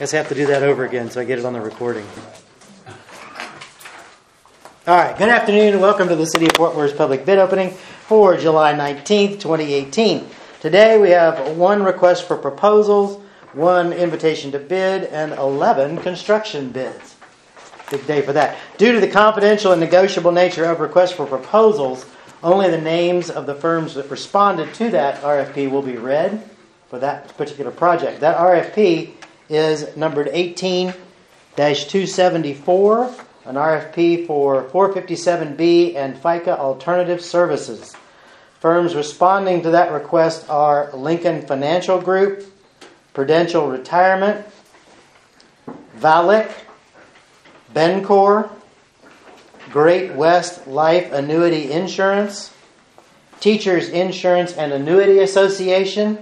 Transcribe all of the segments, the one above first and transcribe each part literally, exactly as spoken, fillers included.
guess I have to do that over again so I get it on the recording. All right, good afternoon and welcome to the City of Fort Worth's public bid opening for July nineteenth, twenty eighteen. Today we have one request for proposals, one invitation to bid, and eleven construction bids. Big day for that. Due to the confidential and negotiable nature of requests for proposals, only the names of the firms that responded to that R F P will be read for that particular project. That R F P is numbered eighteen dash two seventy-four, an R F P for four fifty-seven B and FICA Alternative Services. Firms responding to that request are Lincoln Financial Group, Prudential Retirement, Valic, Bencor, Great West Life Annuity Insurance, Teachers Insurance and Annuity Association,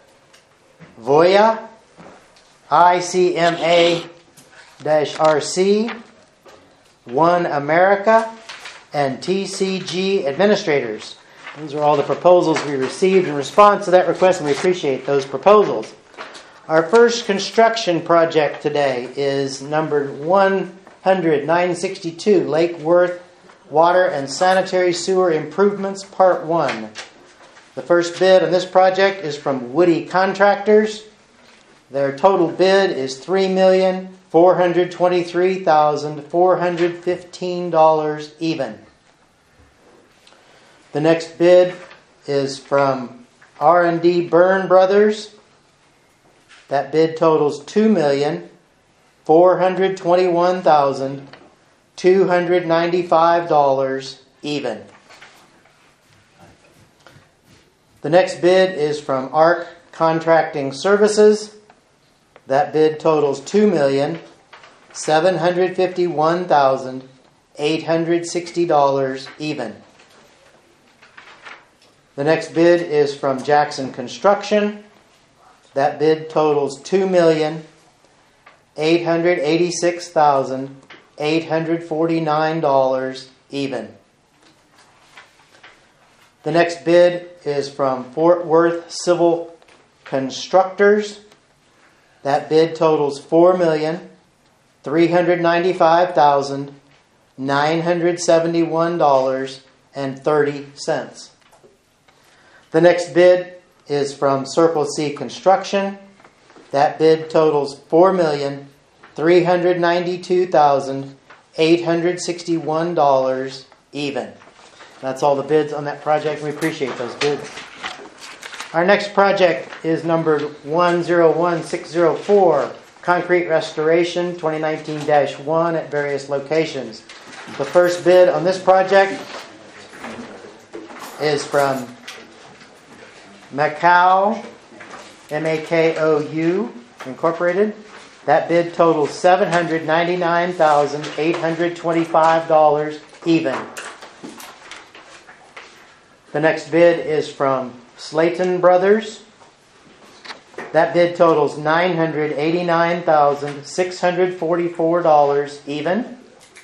Voya, I C M A R C, One America, and T C G Administrators. Those are all the proposals we received in response to that request, and we appreciate those proposals. Our first construction project today is numbered one hundred nine sixty-two, Lake Worth Water and Sanitary Sewer Improvements, Part one. The first bid on this project is from Woody Contractors. Their total bid is three million four hundred twenty-three thousand four hundred fifteen dollars even. The next bid is from R and D Byrne Brothers. That bid totals two million four hundred twenty-one thousand two hundred ninety-five dollars even. The next bid is from Arc Contracting Services. That bid totals two million seven hundred fifty-one thousand eight hundred sixty dollars even. The next bid is from Jackson Construction. That bid totals two million eight hundred eighty-six thousand eight hundred forty-nine dollars even. The next bid is from Fort Worth Civil Constructors. That bid totals four million three hundred ninety-five thousand nine hundred seventy-one dollars and thirty cents. The next bid is from Circle C Construction. That bid totals four million three hundred ninety-two thousand eight hundred sixty-one dollars even. That's all the bids on that project. We appreciate those bids. Our next project is numbered one zero one six zero four, Concrete Restoration twenty nineteen dash one at various locations. The first bid on this project is from Macau, M A K O U, Incorporated. That bid totals seven hundred ninety-nine thousand eight hundred twenty-five dollars even. The next bid is from Slayton Brothers. That bid totals nine hundred eighty-nine thousand six hundred forty-four dollars even.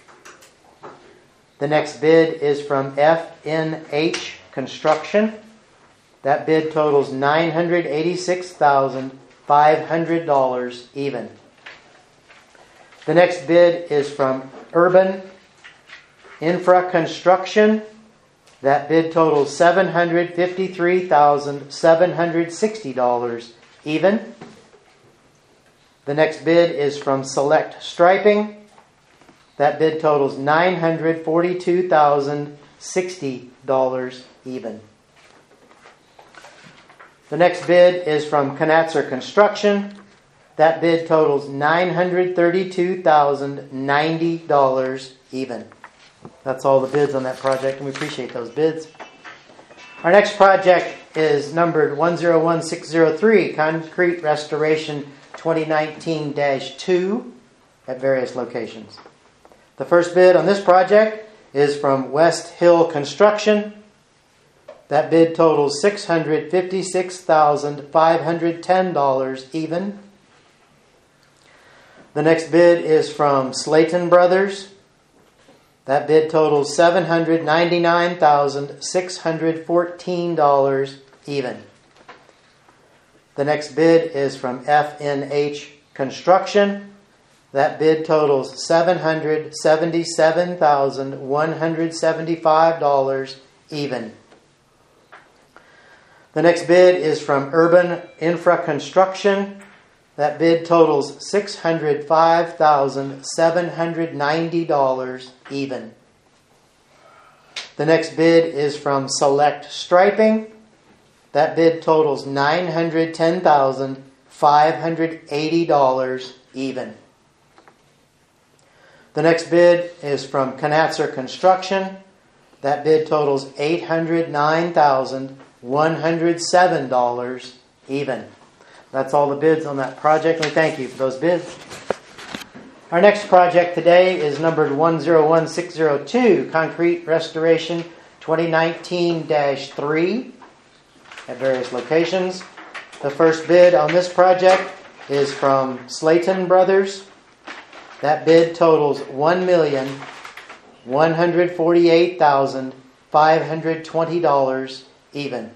The next bid is from F N H Construction. That bid totals nine hundred eighty-six thousand five hundred dollars even. The next bid is from Urban Infra Construction. That bid totals seven hundred fifty-three thousand seven hundred sixty dollars even. The next bid is from Select Striping. That bid totals nine hundred forty-two thousand sixty dollars even. The next bid is from Knatzer Construction. That bid totals nine hundred thirty-two thousand ninety dollars even. That's all the bids on that project, and we appreciate those bids. Our next project is numbered one zero one six zero three, Concrete Restoration twenty nineteen dash two at various locations. The first bid on this project is from West Hill Construction. That bid totals six hundred fifty-six thousand five hundred ten dollars even. The next bid is from Slayton Brothers. That bid totals seven hundred ninety-nine thousand six hundred fourteen dollars even. The next bid is from F N H Construction. That bid totals seven hundred seventy-seven thousand one hundred seventy-five dollars even. The next bid is from Urban Infra Construction. That bid totals six hundred five thousand seven hundred ninety dollars even. The next bid is from Select Striping. That bid totals nine hundred ten thousand five hundred eighty dollars even. The next bid is from Knatzer Construction. That bid totals eight hundred nine thousand one hundred seven dollars even. That's all the bids on that project. We thank you for those bids. Our next project today is numbered one zero one six zero two, Concrete Restoration twenty nineteen dash three at various locations. The first bid on this project is from Slayton Brothers. That bid totals one million one hundred forty-eight thousand five hundred twenty dollars even.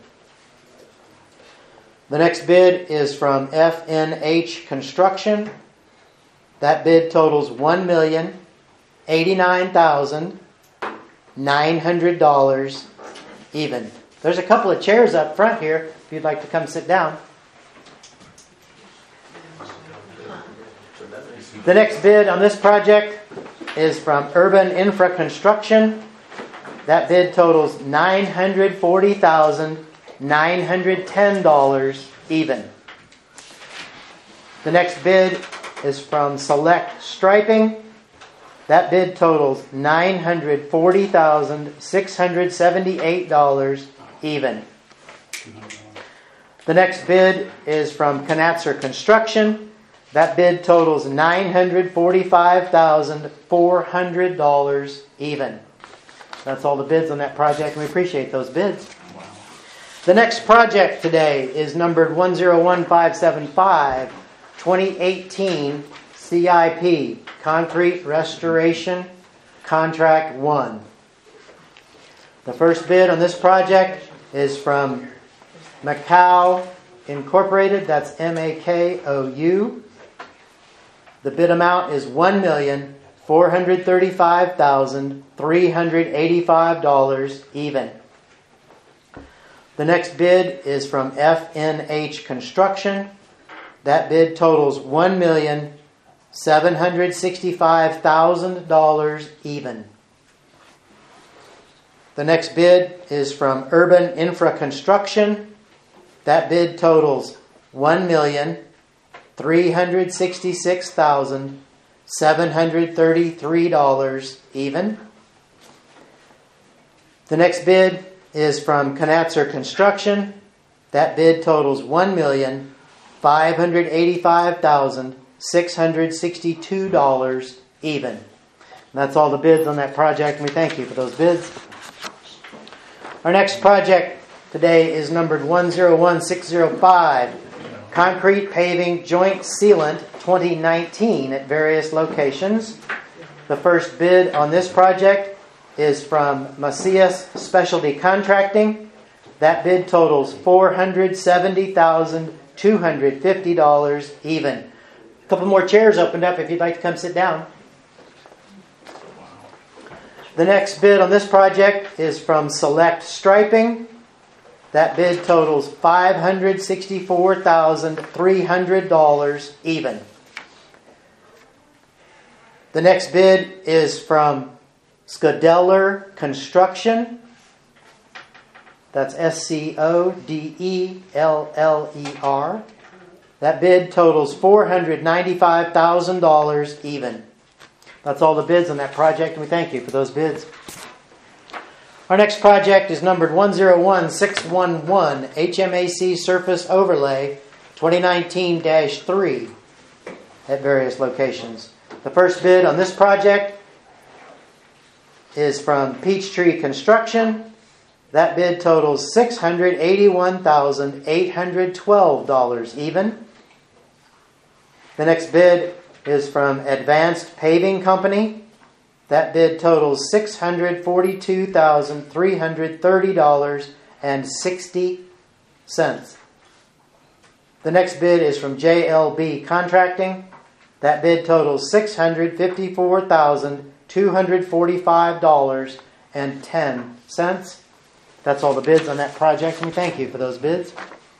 The next bid is from F N H Construction. That bid totals one million eighty-nine thousand nine hundred dollars even. There's a couple of chairs up front here if you'd like to come sit down. The next bid on this project is from Urban Infra Construction. That bid totals nine hundred forty thousand nine hundred ten dollars even. The next bid is from Select Striping. That bid totals nine hundred forty thousand six hundred seventy-eight dollars even. The next bid is from Knatzer Construction. That bid totals nine hundred forty-five thousand four hundred dollars even. That's all the bids on that project, and we appreciate those bids. Wow. The next project today is numbered one zero one five seven five, twenty eighteen C I P, Concrete Restoration, Contract one. The first bid on this project is from Macau Incorporated. That's M A K O U. The bid amount is one million four hundred thirty-five thousand three hundred eighty-five dollars even. The next bid is from F N H Construction. That bid totals one million seven hundred sixty-five thousand dollars even. The next bid is from Urban Infra Construction. That bid totals one million three hundred sixty-six thousand seven hundred thirty-three dollars even. The next bid is from Knatzer Construction. That bid totals one million five hundred eighty-five thousand six hundred sixty-two dollars even. And that's all the bids on that project, and we thank you for those bids. Our next project today is numbered one zero one six zero five, Concrete Paving Joint Sealant twenty nineteen at various locations. The first bid on this project is from Macias Specialty Contracting. That bid totals four hundred seventy thousand two hundred fifty dollars even. A couple more chairs opened up if you'd like to come sit down. The next bid on this project is from Select Striping. That bid totals five hundred sixty-four thousand three hundred dollars even. The next bid is from Scodeller Construction. That's S C O D E L L E R. That bid totals four hundred ninety-five thousand dollars even. That's all the bids on that project, and we thank you for those bids. Our next project is numbered one zero one six one one, H M A C Surface Overlay twenty nineteen dash three at various locations. The first bid on this project is from Peachtree Construction. That bid totals six hundred eighty-one thousand eight hundred twelve dollars even. The next bid is from Advanced Paving Company. That bid totals six hundred forty-two thousand three hundred thirty dollars and sixty cents. The next bid is from J L B Contracting. That bid totals six hundred fifty-four thousand two hundred forty-five dollars and ten cents. That's all the bids on that project, and we thank you for those bids.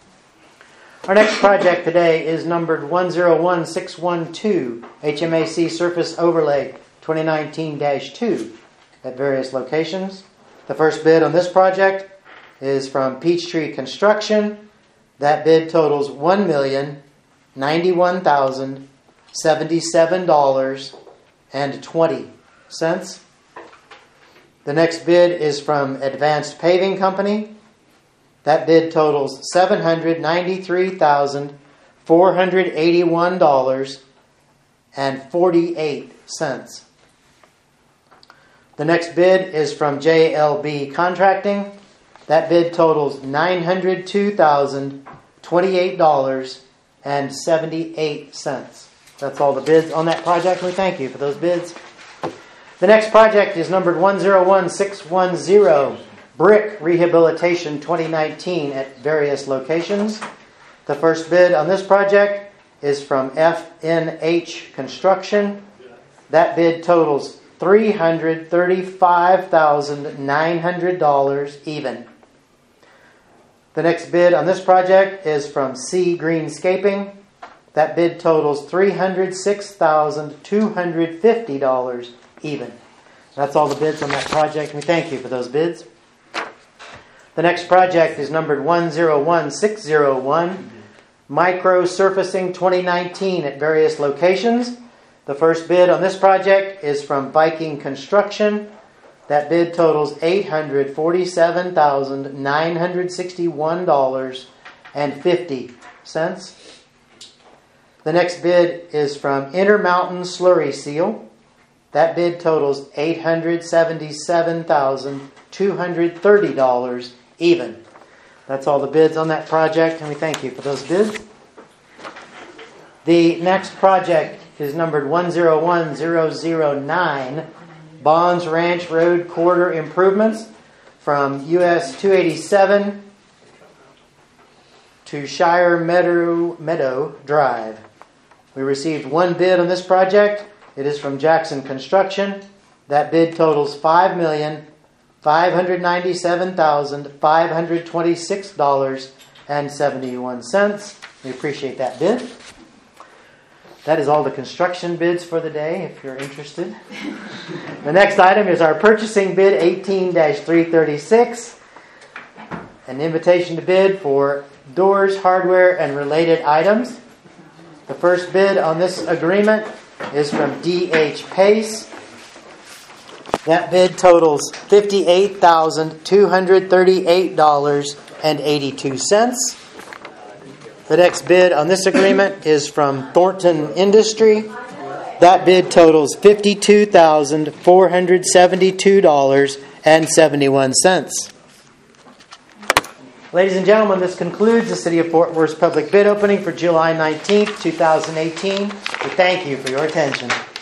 Our next project today is numbered one zero one six one two, H M A C Surface Overlay twenty nineteen dash two at various locations. The first bid on this project is from Peachtree Construction. That bid totals one million ninety-one thousand seventy-seven dollars and twenty cents. The next bid is from Advanced Paving Company. That bid totals seven hundred ninety-three thousand four hundred eighty-one dollars and forty-eight cents. The next bid is from J L B Contracting. That bid totals nine hundred two thousand twenty-eight dollars and seventy-eight cents. That's all the bids on that project, and we thank you for those bids. The next project is numbered one zero one six one zero, Brick Rehabilitation twenty nineteen at various locations. The first bid on this project is from F N H Construction. That bid totals three hundred thirty-five thousand nine hundred dollars even. The next bid on this project is from C Greenscaping. That bid totals three hundred six thousand two hundred fifty dollars even. That's all the bids on that project, and we thank you for those bids. The next project is numbered one zero one six zero one, Micro Surfacing twenty nineteen at various locations. The first bid on this project is from Viking Construction. That bid totals eight hundred forty-seven thousand nine hundred sixty-one dollars and fifty cents. The next bid is from Intermountain Slurry Seal. That bid totals eight hundred seventy-seven thousand two hundred thirty dollars even. That's all the bids on that project, and we thank you for those bids. The next project is numbered one zero one zero zero nine, Bonds Ranch Road Corridor Improvements from U S two eighty-seven to Shire Meadow, Meadow Drive. We received one bid on this project. It is from Jackson Construction. That bid totals five million five hundred ninety-seven thousand five hundred twenty-six dollars and seventy-one cents. We appreciate that bid. That is all the construction bids for the day, if you're interested. The next item is our purchasing bid eighteen dash three thirty-six, an invitation to bid for doors, hardware, and related items. The first bid on this agreement is from D H Pace. That bid totals fifty-eight thousand two hundred thirty-eight dollars and eighty-two cents. The next bid on this agreement is from Thornton Industry. That bid totals fifty-two thousand four hundred seventy-two dollars and seventy-one cents. Ladies and gentlemen, this concludes the City of Fort Worth's public bid opening for July nineteenth, twenty eighteen. We thank you for your attention.